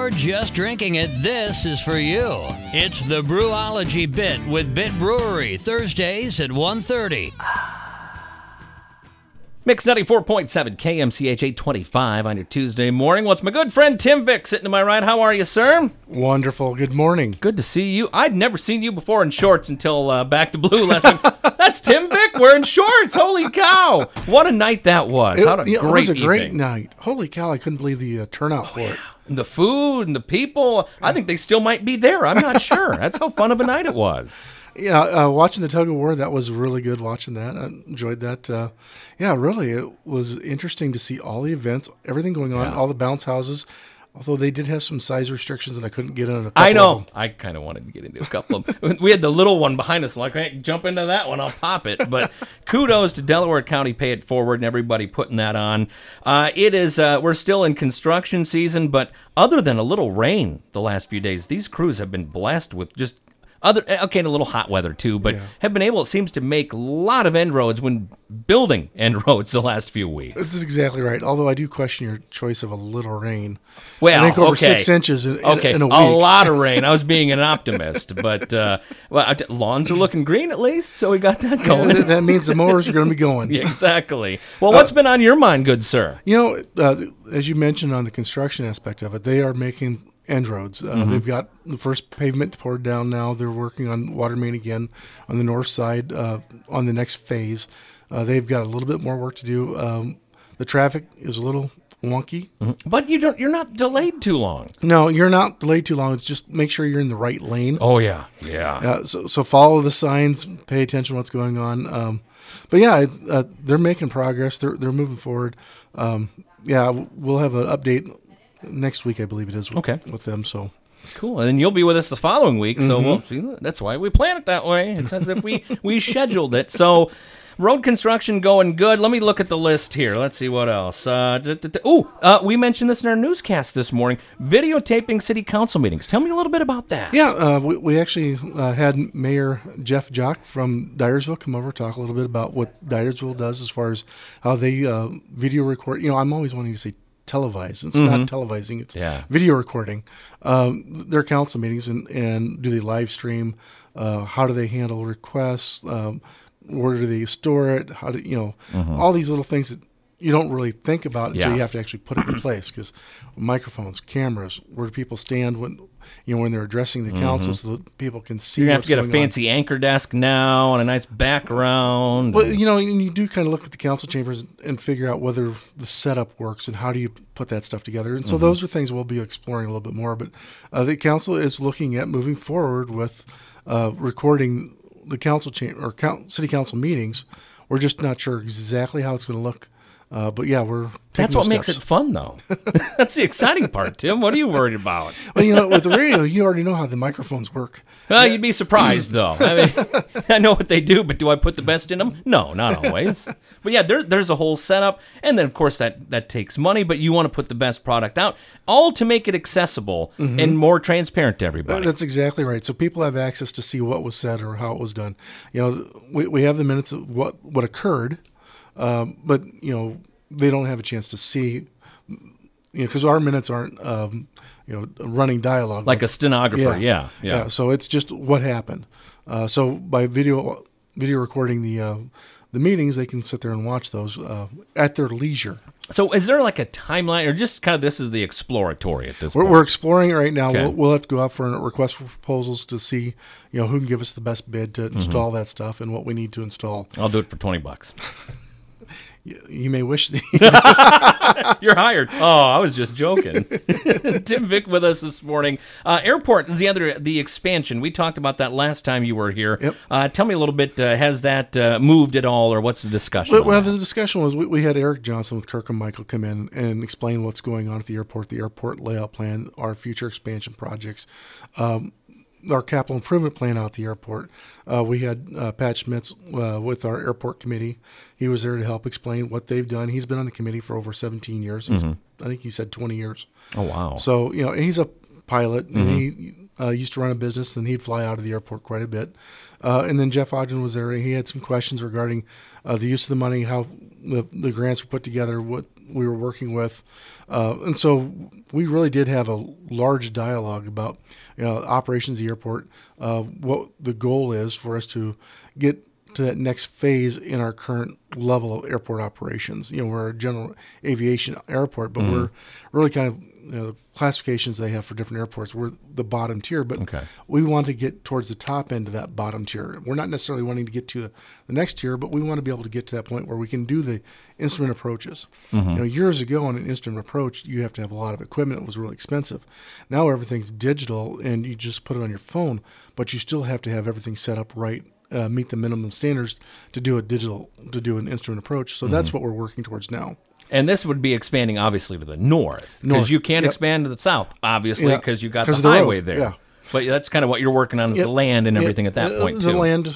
you're just drinking it, this is for you. It's the Brewology Bit with Bit Brewery, Thursdays at 1:30. Mix 94.7 KMCH 825 on your Tuesday morning. What's my good friend Tim Vick sitting to my right? How are you, sir? Wonderful. Good morning. Good to see you. I'd never seen you before in shorts until Back to Blue last week. That's Tim Vick wearing shorts. Holy cow. What a night that was. What a great It was a evening. great night. Holy cow, I couldn't believe the turnout for it. And the food and the people, I think they still might be there. I'm not sure. That's how fun of a night it was. Yeah, watching the tug of war, that was really good watching that. I enjoyed that. Really, it was interesting to see all the events, everything going on, all the bounce houses. Although they did have some size restrictions and I couldn't get in a couple I know. of them. I kind of wanted to get into a couple of them. We had the little one behind us. Like, I can't jump into that one. I'll pop it. But kudos to Delaware County Pay It Forward and everybody putting that on. It is, we're still in construction season, but other than a little rain the last few days, these crews have been blessed with just and a little hot weather too, but have been able, it seems, to make a lot of end roads when building end roads the last few weeks. This is exactly right. Although I do question your choice of a little rain. Well, I think over 6 inches in a week. A lot of rain. I was being an optimist, but lawns are looking green at least, so we got that going. Yeah, that means the mowers are going to be going. Yeah, exactly. Well, what's been on your mind, good sir? You know, as you mentioned on the construction aspect of it, they are making end roads. They've got the first pavement poured down now. They're working on water main again on the north side on the next phase. They've got a little bit more work to do. The traffic is a little wonky. But you're not delayed too long. No, you're not delayed too long. It's just make sure you're in the right lane. Oh, yeah. So follow the signs, pay attention to what's going on. They're making progress. They're moving forward. We'll have an update next week, I believe it is, with them. So cool. And then you'll be with us the following week. So we'll see. That's why we plan it that way. It's as if we scheduled it. So road construction going good. Let me look at the list here. Let's see what else. We mentioned this in our newscast this morning. Videotaping city council meetings. Tell me a little bit about that. Yeah, we actually had Mayor Jeff Jock from Dyersville come over, talk a little bit about what Dyersville does as far as how they video record. You know, I'm always wanting to say televise. It's not televising. It's video recording their council meetings and do they live stream? How do they handle requests? Where do they store it? How do all these little things that you don't really think about until you have to actually put it in place? Because microphones, cameras, where do people stand when they're addressing the council, so that people can see? You have to get a fancy anchor desk now and a nice background. Well, and you do kind of look at the council chambers and figure out whether the setup works and how do you put that stuff together. And so those are things we'll be exploring a little bit more. But the council is looking at moving forward with recording the council chamber or city council meetings. We're just not sure exactly how it's going to look. We're That's what makes it fun, though. That's the exciting part, Tim. What are you worried about? Well, with the radio, you already know how the microphones work. Well, you'd be surprised, though. I mean, I know what they do, but do I put the best in them? No, not always. But yeah, there's a whole setup, and then of course that takes money. But you want to put the best product out, all to make it accessible and more transparent to everybody. That's exactly right. So people have access to see what was said or how it was done. We have the minutes of what occurred. But they don't have a chance to see, because our minutes aren't, running dialogue like a stenographer. Yeah. So it's just what happened. So by video recording the meetings, they can sit there and watch those at their leisure. So is there like a timeline, or just kind of this is the exploratory at this point? We're exploring it right now. Okay. We'll have to go out for a request for proposals to see, who can give us the best bid to install that stuff and what we need to install. I'll do it for $20. You may wish. You're hired. Oh, I was just joking. Tim Vick with us this morning. Airport is the expansion. We talked about that last time you were here. Yep. Tell me a little bit. Has that moved at all, or what's the discussion? Well, the discussion was we had Eric Johnson with Kirk and Michael come in and explain what's going on at the airport layout plan, our future expansion projects. Our capital improvement plan out at the airport. We had Pat Schmitz with our airport committee. He was there to help explain what they've done. He's been on the committee for over 17 years. I think he said 20 years. Oh, wow. So, and he's a pilot, and he used to run a business, and he'd fly out of the airport quite a bit. And then Jeff Ogden was there, and he had some questions regarding the use of the money, how the grants were put together, what we were working with. And so we really did have a large dialogue about operations of the airport, what the goal is for us to get to that next phase in our current level of airport operations. We're a general aviation airport, but we're really kind of, the classifications they have for different airports, we're the bottom tier, but we want to get towards the top end of that bottom tier. We're not necessarily wanting to get to the next tier, but we want to be able to get to that point where we can do the instrument approaches. Years ago on an instrument approach, you have to have a lot of equipment. It was really expensive. Now everything's digital and you just put it on your phone, but you still have to have everything set up right, meet the minimum standards to do an instrument approach. So that's what we're working towards now. And this would be expanding, obviously, to the north. Because you can't expand to the south, obviously, because you got the highway there. Yeah. But that's kind of what you're working on is the land and everything at that point, too. The land,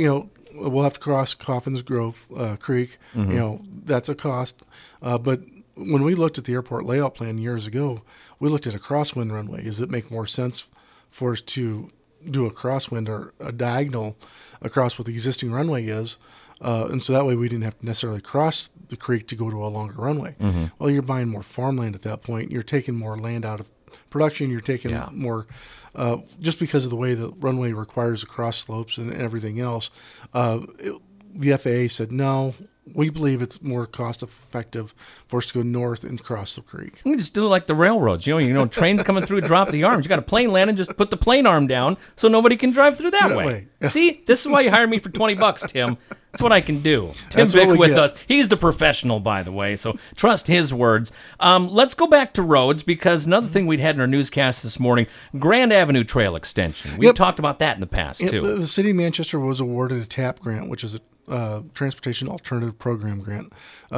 we'll have to cross Coffin's Grove Creek. That's a cost. But when we looked at the airport layout plan years ago, we looked at a crosswind runway. Does it make more sense for us to do a crosswind or a diagonal across what the existing runway is? And so that way we didn't have to necessarily cross the creek to go to a longer runway. Well, you're buying more farmland at that point. You're taking more land out of production. You're taking more, just because of the way the runway requires the cross slopes and everything else. The FAA said, no, we believe it's more cost effective for us to go north and cross the creek. You just do it like the railroads. Trains coming through, drop the arms. You got a plane landing, just put the plane arm down so nobody can drive through that way. See, this is why you hire me for $20, Tim. That's what I can do. Tim Vick with us. He's the professional, by the way, so trust his words. Let's go back to roads, because another thing we'd had in our newscast this morning, Grand Avenue Trail Extension. We've talked about that in the past, too. The city of Manchester was awarded a TAP grant, which is a Transportation Alternative Program grant,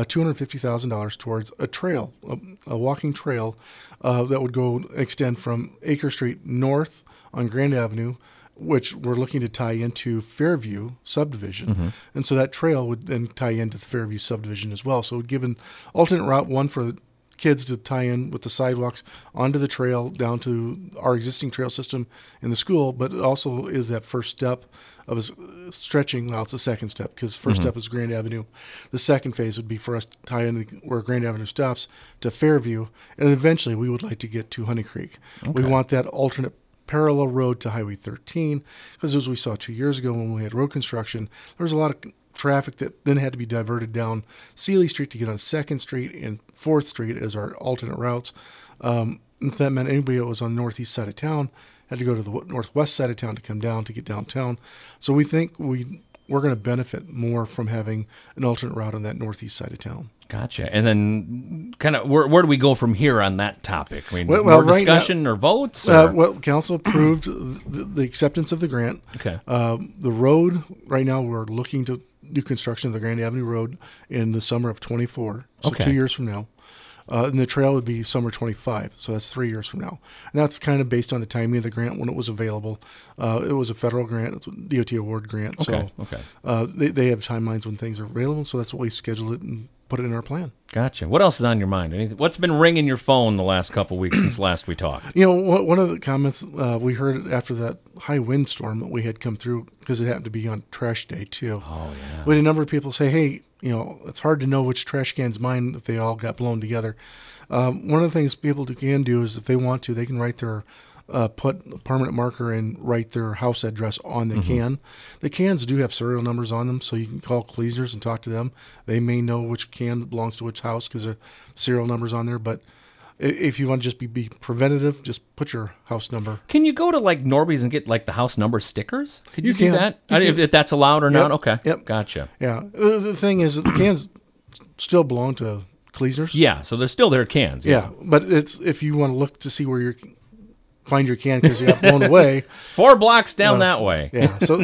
$250,000 towards a trail, a walking trail that would go extend from Acre Street north on Grand Avenue, which we're looking to tie into Fairview subdivision. And so that trail would then tie into the Fairview subdivision as well. So it would give an alternate route, one for the kids to tie in with the sidewalks onto the trail down to our existing trail system in the school, but it also is that first step of stretching. Well, it's the second step, because first step is Grand Avenue. The second phase would be for us to tie in where Grand Avenue stops to Fairview, and eventually we would like to get to Honey Creek. We want that alternate parallel road to Highway 13, because as we saw 2 years ago when we had road construction, there was a lot of traffic that then had to be diverted down Seeley Street to get on 2nd Street and 4th Street as our alternate routes. And that meant anybody that was on the northeast side of town had to go to the northwest side of town to come down to get downtown. So we think we're going to benefit more from having an alternate route on that northeast side of town. Gotcha. And then kind of where do we go from here on that topic? I mean, more discussion or votes? Well, council approved the acceptance of the grant. Okay. The road, right now, we're looking to do construction of the Grand Avenue Road in the summer of 24, so 2 years from now. And the trail would be summer 25, so that's 3 years from now. And that's kind of based on the timing of the grant when it was available. It was a federal grant, it's a DOT award grant. Okay. So they have timelines when things are available, so that's what we scheduled it and put it in our plan. Gotcha. What else is on your mind? What's been ringing your phone the last couple of weeks since last we talked? One of the comments we heard after that high windstorm that we had come through, because it happened to be on trash day too. Oh, yeah. We had a number of people say, hey, it's hard to know which trash can's mine if they all got blown together. One of the things people can do is, if they want to, they can write their put a permanent marker and write their house address on the can. The cans do have serial numbers on them, so you can call Kleesner's and talk to them. They may know which can belongs to which house because the serial numbers on there. But if you want to just be preventative, just put your house number. Can you go to like Norby's and get like the house number stickers? Could you can do that? If that's allowed or not? Okay. Yep. Gotcha. Yeah. The thing is that the cans still belong to Kleesner's. Yeah, so they're still their cans. Yeah, but it's if you want to look to see where you're find your can because you got blown away. 4 blocks down that way. Yeah. So,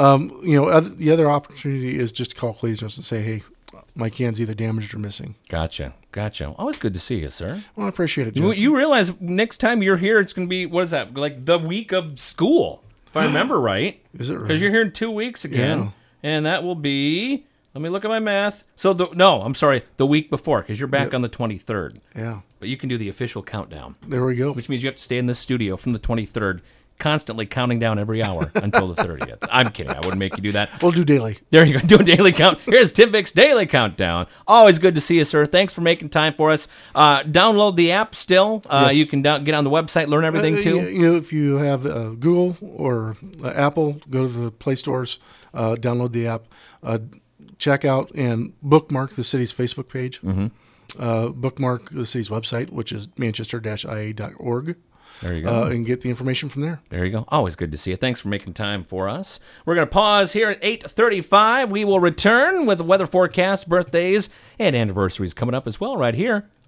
the other opportunity is just to call Kleesner's and say, hey, my can's either damaged or missing. Gotcha. Always good to see you, sir. Well, I appreciate it, Justin. You realize next time you're here, it's going to be, what is that, like the week of school, if I remember right. Is it right? Because you're here in 2 weeks again. Yeah. And that will be, let me look at my math. So, the week before, because you're back on the 23rd. Yeah. But you can do the official countdown. There we go. Which means you have to stay in this studio from the 23rd. constantly counting down every hour until the 30th. I'm kidding. I wouldn't make you do that. We'll do daily. There you go. Do a daily count. Here's Tim Vick's Daily Countdown. Always good to see you, sir. Thanks for making time for us. Download the app still. Yes. You can get on the website, learn everything too. If you have Google or Apple, go to the Play stores, download the app, check out and bookmark the city's Facebook page. Bookmark the city's website, which is manchester-ia.org. There you go. And get the information from there. There you go. Always good to see you. Thanks for making time for us. We're going to pause here at 8:35. We will return with the weather forecast, birthdays, and anniversaries coming up as well right here